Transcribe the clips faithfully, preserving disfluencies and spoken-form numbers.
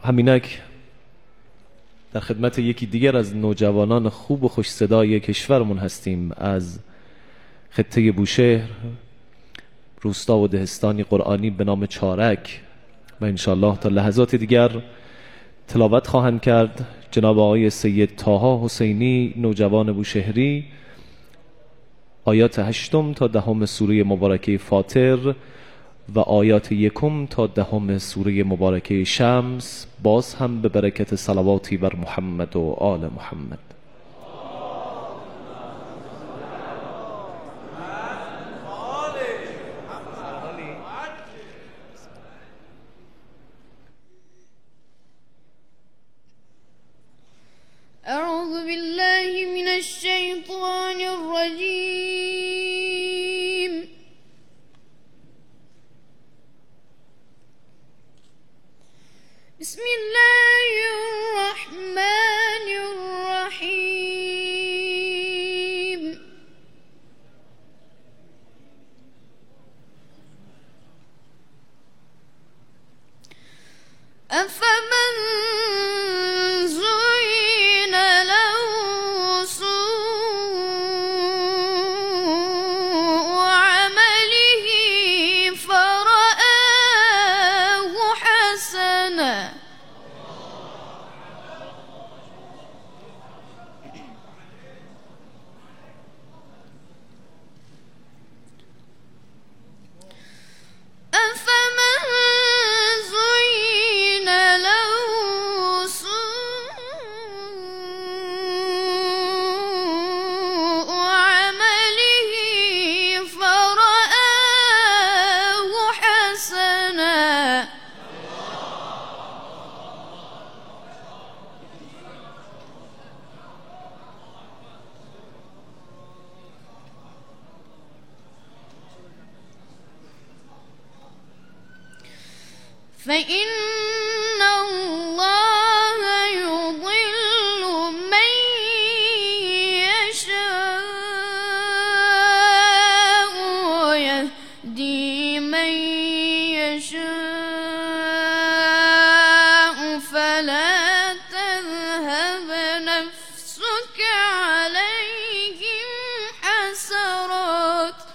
همینک در خدمت یکی دیگر از نوجوانان خوب و خوش صدای کشورمون هستیم، از خطه بوشهر، روستا و دهستانی قرآنی به نام چارک، و انشاءالله تا لحظات دیگر تلاوت خواهند کرد جناب آقای سید طاها حسینی، نوجوان بوشهری، آیات هشتم تا دهم سوره مبارکه فاطر و آیات یکم تا دهم سوره مبارکه شمس، باز هم به برکت صلواتی بر محمد و آل محمد. أعوذ بالله من الشيطان الرجيم. بسم الله الرحمن الرحيم. أفمن زين له سوء عمله فرآه حسنا أفمن زين له سوء عمله فرآه حسنا فإن الله يضل من يشاء ويهدي من يشاء فلا تذهب نفسك عليهم حسرات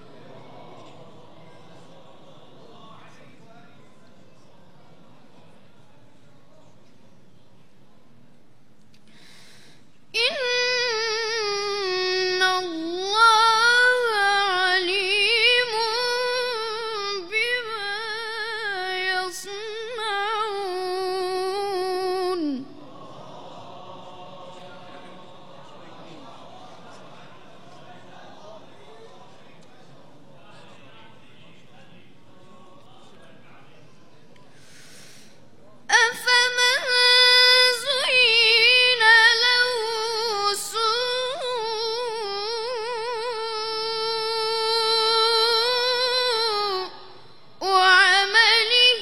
إن الله عليم بما يصنعون. أفمن زين له سوء عمله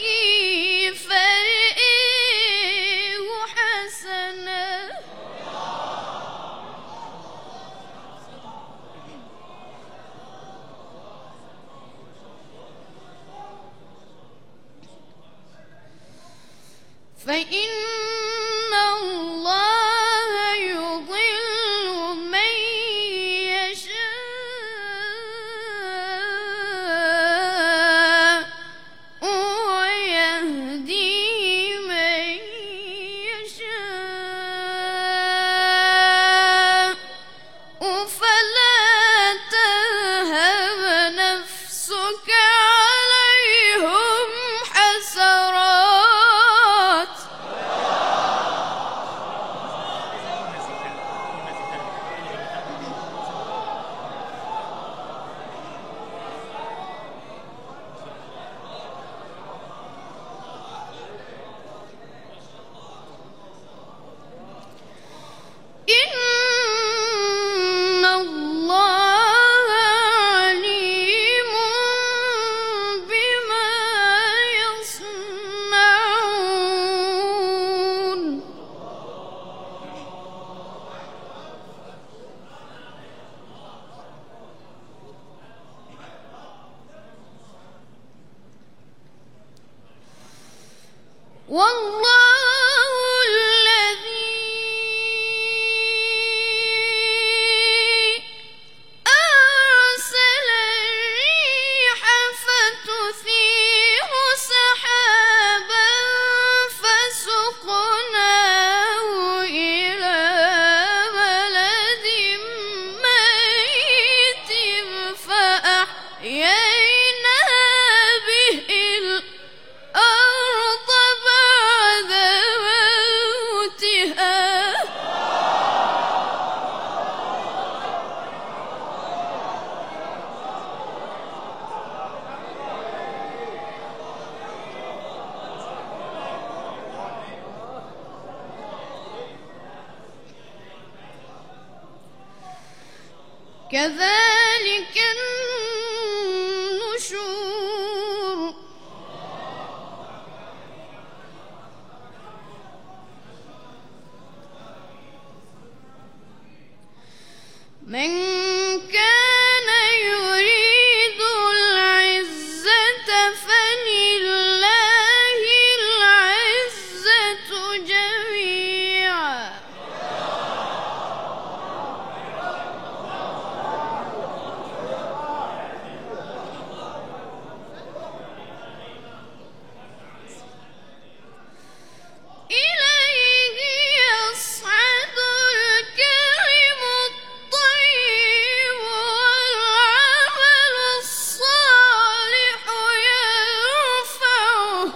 فرآه حسنا فإن الله يضل من يشاء ويهدي من يشاء فلا تذهب نفسك عليهم حسرات كذلك النشور من كان يريد العزة فلله العزة جميعا إليه يصعد الكلم الطيب والعمل الصالح يرفعه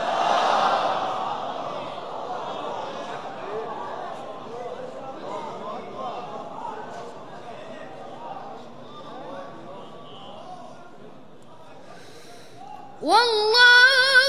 والله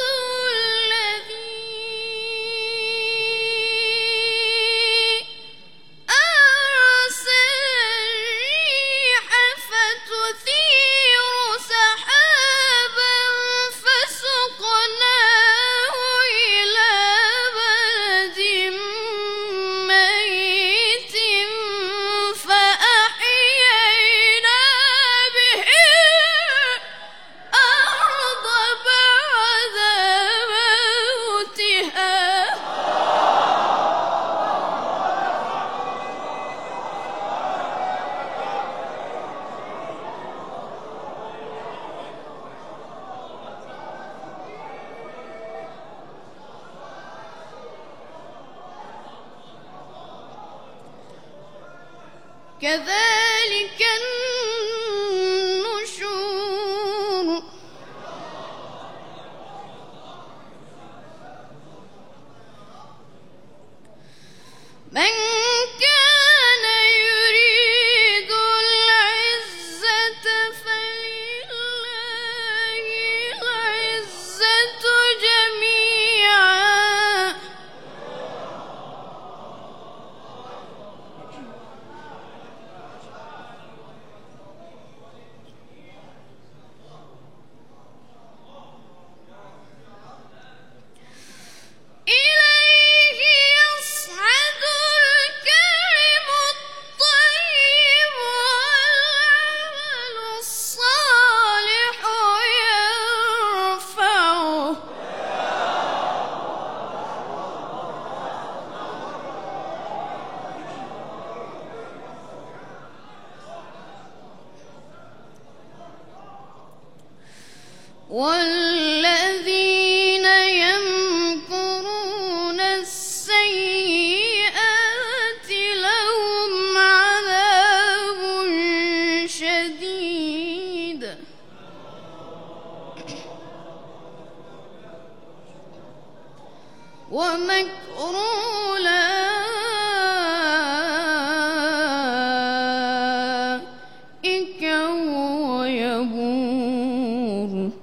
كذلك النشور من كان يريد العزة فلله العزة جميعا إليه يصعد الكلم الطيب والعمل الصالح يرفعه والذين يمكرون السيئات لهم عذاب شديد ومكر أولئك هو يبور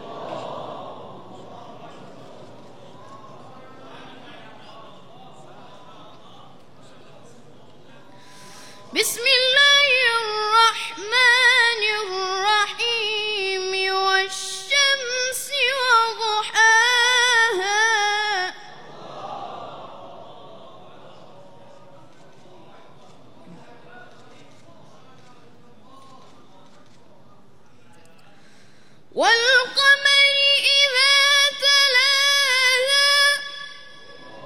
بسم الله الرحمن الرحيم والشمس وضحاها والقمر إذا تلاها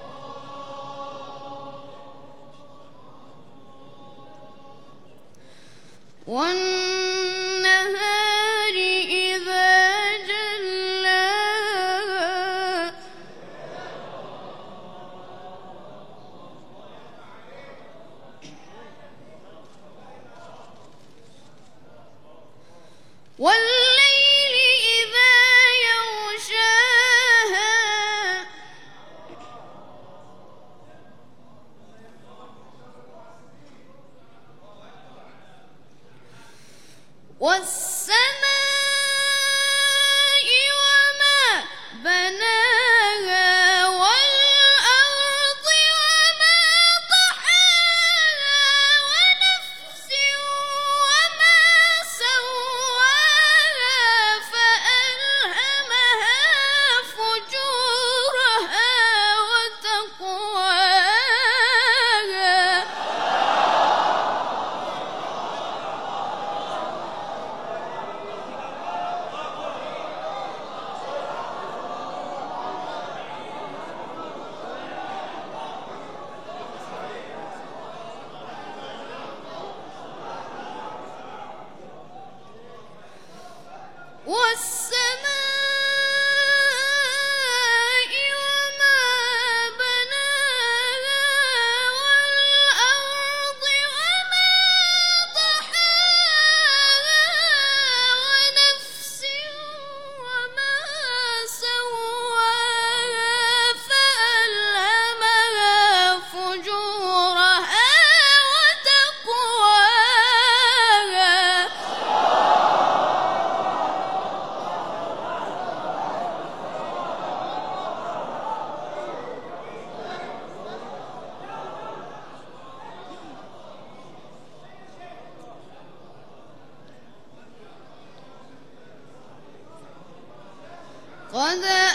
والنهار إذا جلاها والليل إذا يغشاها والسماء وما بناها والأرض وما طحاها ونفس وما سواها فألهمها فجورها وتقواها والسماء وما بناها والأرض وما طحاها ونفس وما سواها فألهمها فجورها وتقواها قد